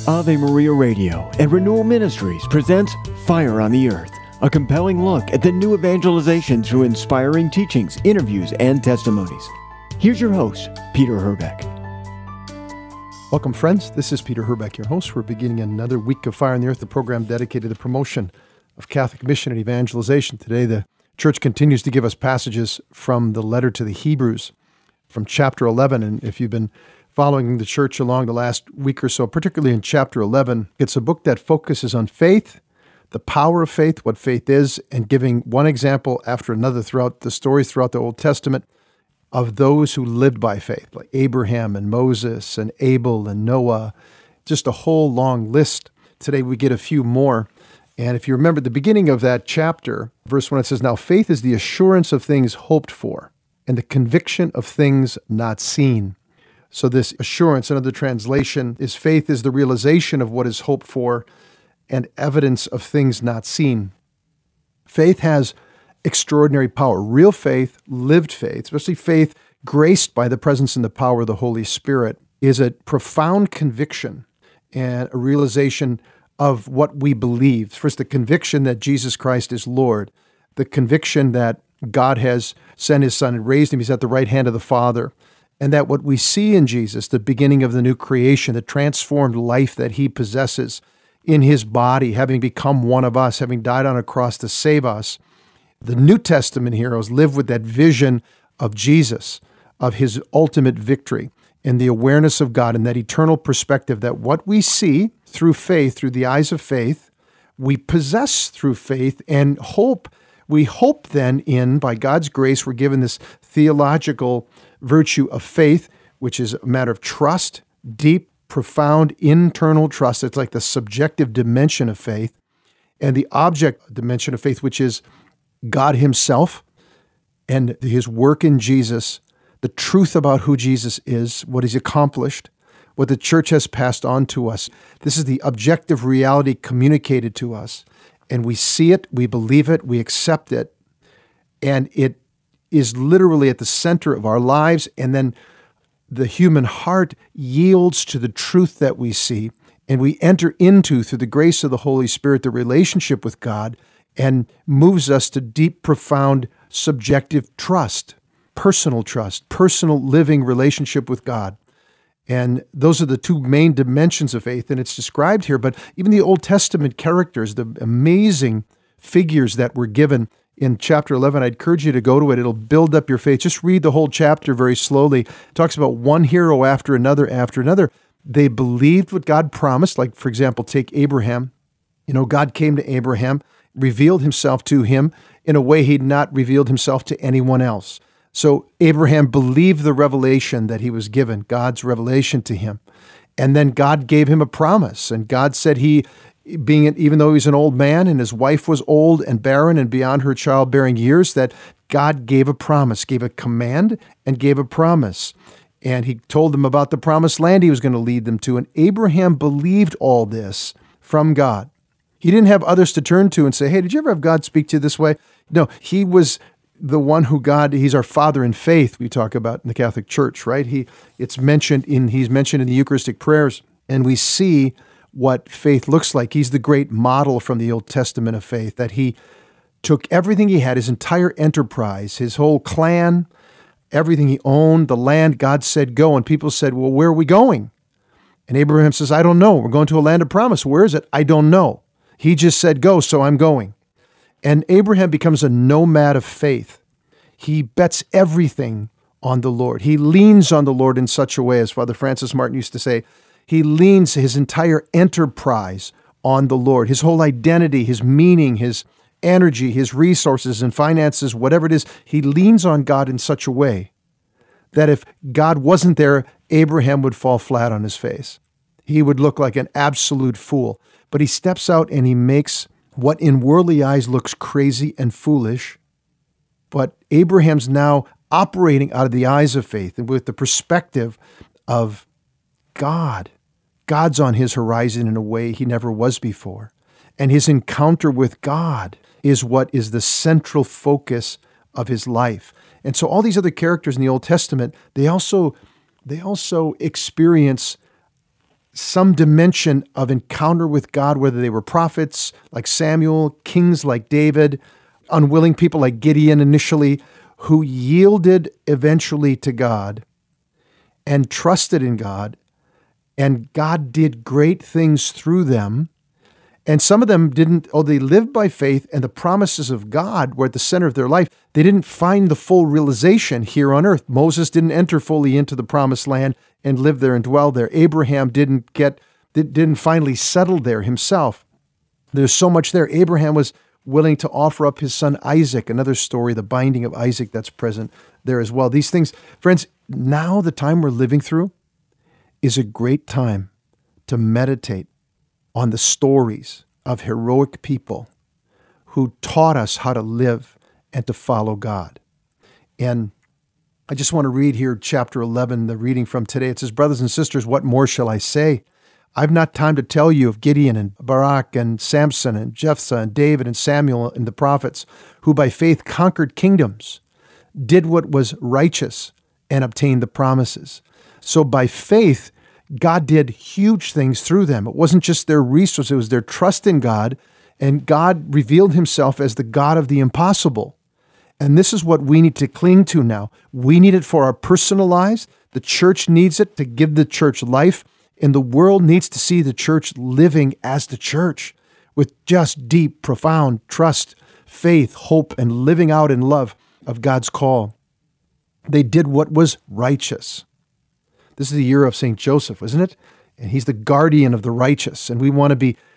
Ave Maria Radio and Renewal Ministries presents Fire on the Earth, a compelling look at the new evangelization through inspiring teachings, interviews, and testimonies. Here's your host, Peter Herbeck. Welcome, friends. This is Peter Herbeck, your host. We're beginning another week of Fire on the Earth, the program dedicated to the promotion of Catholic mission and evangelization. Today, the Church continues to give us passages from the letter to the Hebrews, from chapter 11. And if you've been following the Church along the last week or so, particularly in chapter 11, it's a book that focuses on faith, the power of faith, what faith is, and giving one example after another throughout the stories throughout the Old Testament of those who lived by faith, like Abraham and Moses and Abel and Noah, just a whole long list. Today we get a few more. And if you remember the beginning of that chapter, verse 1, it says, "Now faith is the assurance of things hoped for and the conviction of things not seen." So this assurance, another translation, is faith is the realization of what is hoped for and evidence of things not seen. Faith has extraordinary power. Real faith, lived faith, especially faith graced by the presence and the power of the Holy Spirit, is a profound conviction and a realization of what we believe. First, the conviction that Jesus Christ is Lord, the conviction that God has sent his Son and raised him, he's at the right hand of the Father, and that what we see in Jesus, the beginning of the new creation, the transformed life that he possesses in his body, having become one of us, having died on a cross to save us, the New Testament heroes live with that vision of Jesus, of his ultimate victory, and the awareness of God, and that eternal perspective that what we see through faith, through the eyes of faith, we possess through faith and hope. We hope then in, by God's grace, we're given this theological virtue of faith, which is a matter of trust, deep, profound, internal trust. It's like the subjective dimension of faith, and the object dimension of faith, which is God himself and his work in Jesus, the truth about who Jesus is, what he's accomplished, what the Church has passed on to us. This is the objective reality communicated to us. And we see it, we believe it, we accept it, and it is literally at the center of our lives. And then the human heart yields to the truth that we see, and we enter into, through the grace of the Holy Spirit, the relationship with God, and moves us to deep, profound, subjective trust, personal living relationship with God. And those are the two main dimensions of faith, and it's described here. But even the Old Testament characters, the amazing figures that were given in chapter 11, I'd encourage you to go to it. It'll build up your faith. Just read the whole chapter very slowly. It talks about one hero after another after another. They believed what God promised. Like, for example, take Abraham. God came to Abraham, revealed himself to him in a way he'd not revealed himself to anyone else. So Abraham believed the revelation that he was given, God's revelation to him. And then God gave him a promise. And God said even though he's an old man and his wife was old and barren and beyond her childbearing years, that God gave a promise, gave a command and gave a promise. And he told them about the promised land he was going to lead them to. And Abraham believed all this from God. He didn't have others to turn to and say, "Hey, did you ever have God speak to you this way?" No, he was the one who he's our father in faith, we talk about in the Catholic Church, right? He's mentioned in the Eucharistic prayers, and we see what faith looks like. He's the great model from the Old Testament of faith, that he took everything he had, his entire enterprise, his whole clan, everything he owned, the land. God said, "Go." And people said, "Well, where are we going?" And Abraham says, "I don't know. We're going to a land of promise. Where is it? I don't know. He just said, go, so I'm going." And Abraham becomes a nomad of faith. He bets everything on the Lord. He leans on the Lord in such a way, as Father Francis Martin used to say, he leans his entire enterprise on the Lord. His whole identity, his meaning, his energy, his resources and finances, whatever it is, he leans on God in such a way that if God wasn't there, Abraham would fall flat on his face. He would look like an absolute fool. But he steps out and he makes what in worldly eyes looks crazy and foolish. But Abraham's now operating out of the eyes of faith and with the perspective of God. God's on his horizon in a way he never was before. And his encounter with God is what is the central focus of his life. And so all these other characters in the Old Testament, they also experience some dimension of encounter with God, whether they were prophets like Samuel, kings like David, unwilling people like Gideon initially, who yielded eventually to God and trusted in God, and God did great things through them. And some of them didn't, they lived by faith, and the promises of God were at the center of their life. They didn't find the full realization here on earth. Moses didn't enter fully into the promised land and live there and dwell there. Abraham didn't finally settle there himself. There's so much there. Abraham was willing to offer up his son Isaac, another story, the binding of Isaac that's present there as well. These things, friends, now the time we're living through is a great time to meditate on the stories of heroic people who taught us how to live and to follow God. And I just want to read here chapter 11, the reading from today. It says, "Brothers and sisters, what more shall I say? I've not time to tell you of Gideon and Barak and Samson and Jephthah and David and Samuel and the prophets, who by faith conquered kingdoms, did what was righteous, and obtained the promises." So by faith, God did huge things through them. It wasn't just their resources, it was their trust in God, and God revealed himself as the God of the impossible. And this is what we need to cling to now. We need it for our personal lives. The church needs it to give the church life, and the world needs to see the church living as the church with just deep, profound trust, faith, hope, and living out in love of God's call. They did what was righteous. This is the year of St. Joseph, isn't it? And he's the guardian of the righteous. And we want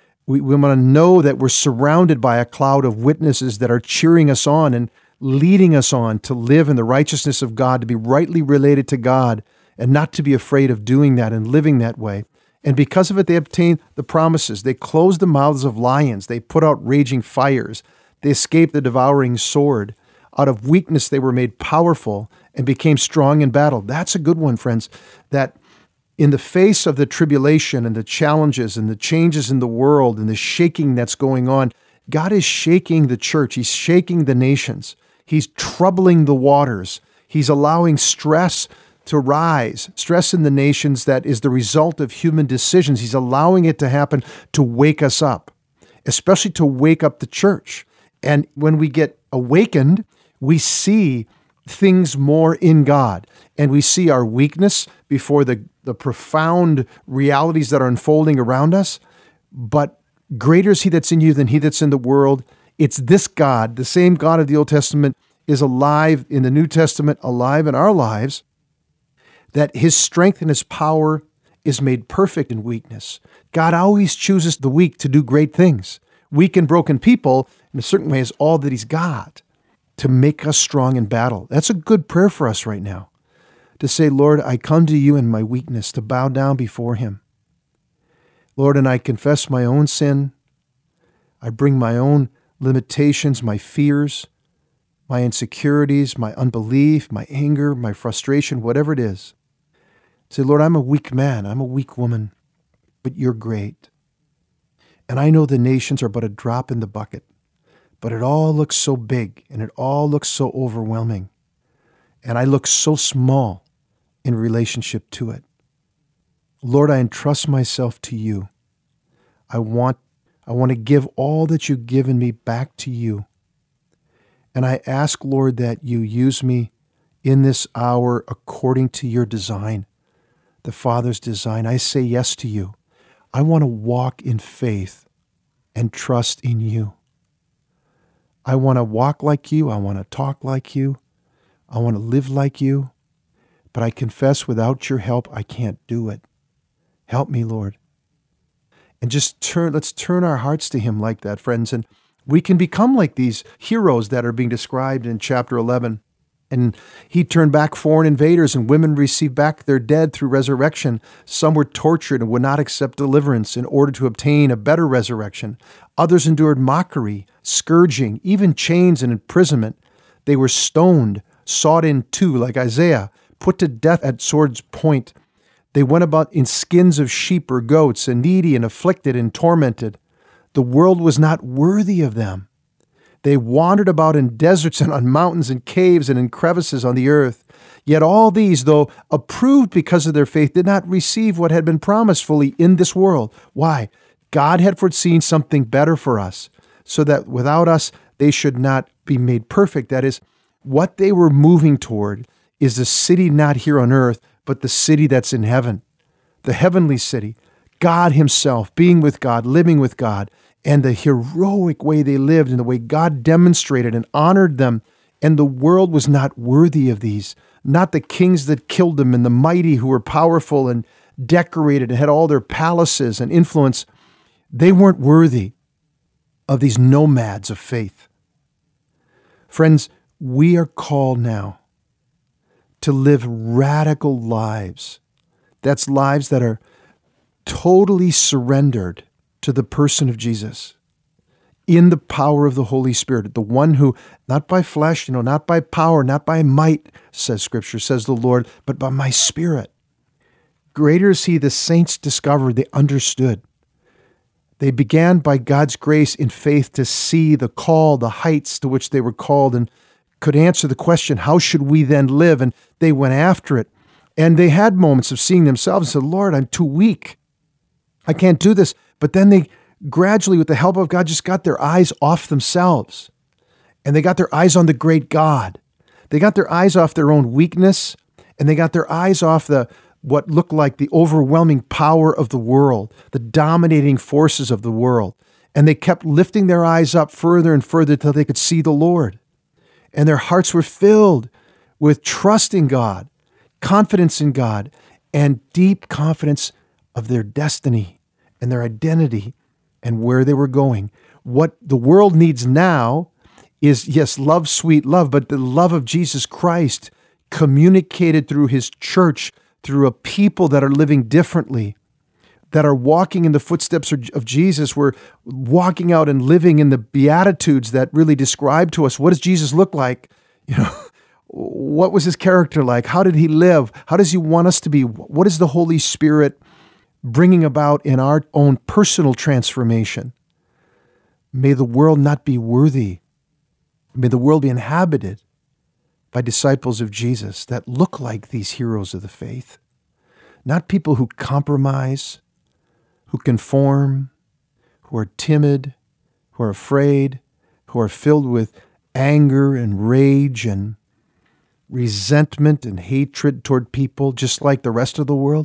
to know that we're surrounded by a cloud of witnesses that are cheering us on and leading us on to live in the righteousness of God, to be rightly related to God, and not to be afraid of doing that and living that way. And because of it, they obtained the promises. They closed the mouths of lions. They put out raging fires. They escaped the devouring sword. Out of weakness, they were made powerful and became strong in battle. That's a good one, friends, that in the face of the tribulation and the challenges and the changes in the world and the shaking that's going on, God is shaking the church. He's shaking the nations. He's troubling the waters. He's allowing stress to rise, stress in the nations that is the result of human decisions. He's allowing it to happen to wake us up, especially to wake up the church. And when we get awakened, we see things more in God, and we see our weakness before the profound realities that are unfolding around us. But greater is he that's in you than he that's in the world. It's this God, the same God of the Old Testament, is alive in the New Testament, alive in our lives, that his strength and his power is made perfect in weakness. God always chooses the weak to do great things. Weak and broken people, in a certain way, is all that he's got to make us strong in battle. That's a good prayer for us right now, to say, Lord, I come to you in my weakness, to bow down before him. Lord, and I confess my own sin. I bring my own limitations, my fears, my insecurities, my unbelief, my anger, my frustration, whatever it is. Say, Lord, I'm a weak man, I'm a weak woman, but you're great. And I know the nations are but a drop in the bucket, but it all looks so big and it all looks so overwhelming. And I look so small in relationship to it. Lord, I entrust myself to you. I want to give all that you've given me back to you. And I ask, Lord, that you use me in this hour according to your design, the Father's design. I say yes to you. I want to walk in faith and trust in you. I want to walk like you. I want to talk like you. I want to live like you. But I confess without your help, I can't do it. Help me, Lord. And let's turn our hearts to him like that, friends. And we can become like these heroes that are being described in chapter 11. And he turned back foreign invaders, and women received back their dead through resurrection. Some were tortured and would not accept deliverance in order to obtain a better resurrection. Others endured mockery, scourging, even chains and imprisonment. They were stoned, sawed in two like Isaiah, put to death at sword's point. They went about in skins of sheep or goats, and needy and afflicted and tormented. The world was not worthy of them. They wandered about in deserts and on mountains and caves and in crevices on the earth. Yet all these, though approved because of their faith, did not receive what had been promised fully in this world. Why? God had foreseen something better for us, so that without us, they should not be made perfect. That is, what they were moving toward is the city not here on earth, but the city that's in heaven, the heavenly city, God himself, being with God, living with God, and the heroic way they lived and the way God demonstrated and honored them. And the world was not worthy of these, not the kings that killed them and the mighty who were powerful and decorated and had all their palaces and influence. They weren't worthy of these nomads of faith. Friends, we are called now to live radical lives. That's lives that are totally surrendered to the person of Jesus in the power of the Holy Spirit, the one who, not by flesh, not by power, not by might, says Scripture, says the Lord, but by my Spirit. Greater is he the saints discovered, they understood. They began by God's grace in faith to see the call, the heights to which they were called, and could answer the question, how should we then live? And they went after it. And they had moments of seeing themselves and said, Lord, I'm too weak. I can't do this. But then they gradually, with the help of God, just got their eyes off themselves. And they got their eyes on the great God. They got their eyes off their own weakness, and they got their eyes off what looked like the overwhelming power of the world, the dominating forces of the world. And they kept lifting their eyes up further and further till they could see the Lord. And their hearts were filled with trust in God, confidence in God, and deep confidence of their destiny and their identity and where they were going. What the world needs now is, yes, love, sweet love, but the love of Jesus Christ communicated through his church, through a people that are living differently, that are walking in the footsteps of Jesus. We're walking out and living in the Beatitudes that really describe to us, what does Jesus look like? What was his character like? How did he live? How does he want us to be? What is the Holy Spirit bringing about in our own personal transformation? May the world not be worthy. May the world be inhabited by disciples of Jesus that look like these heroes of the faith. Not people who compromise, who conform, who are timid, who are afraid, who are filled with anger and rage and resentment and hatred toward people, just like the rest of the world.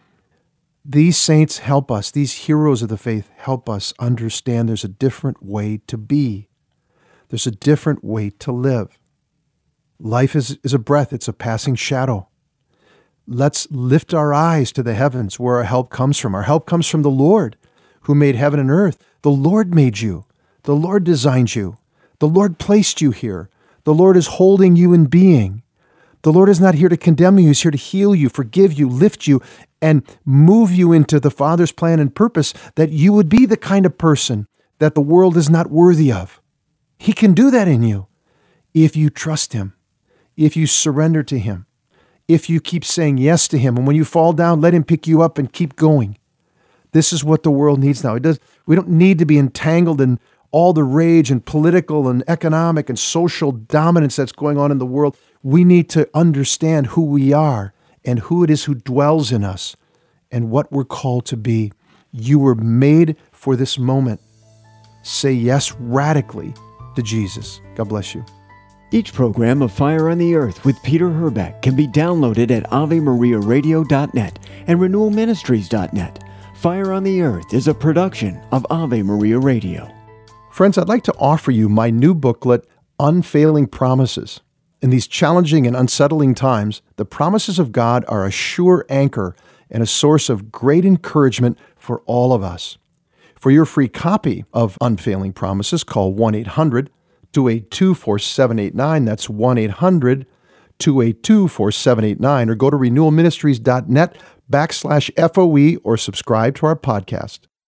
These saints help us, these heroes of the faith help us understand there's a different way to be. There's a different way to live. Life is a breath, it's a passing shadow. Let's lift our eyes to the heavens where our help comes from. Our help comes from the Lord who made heaven and earth. The Lord made you. The Lord designed you. The Lord placed you here. The Lord is holding you in being. The Lord is not here to condemn you. He's here to heal you, forgive you, lift you, and move you into the Father's plan and purpose that you would be the kind of person that the world is not worthy of. He can do that in you if you trust him, if you surrender to him, if you keep saying yes to him. And when you fall down, let him pick you up and keep going. This is what the world needs now. We don't need to be entangled in all the rage and political and economic and social dominance that's going on in the world. We need to understand who we are and who it is who dwells in us and what we're called to be. You were made for this moment. Say yes radically to Jesus. God bless you. Each program of Fire on the Earth with Peter Herbeck can be downloaded at AveMariaRadio.net and RenewalMinistries.net. Fire on the Earth is a production of Ave Maria Radio. Friends, I'd like to offer you my new booklet, Unfailing Promises. In these challenging and unsettling times, the promises of God are a sure anchor and a source of great encouragement for all of us. For your free copy of Unfailing Promises, call 1-800-282-4789. That's 1-800-282-4789. Or go to renewalministries.net/FOE or subscribe to our podcast.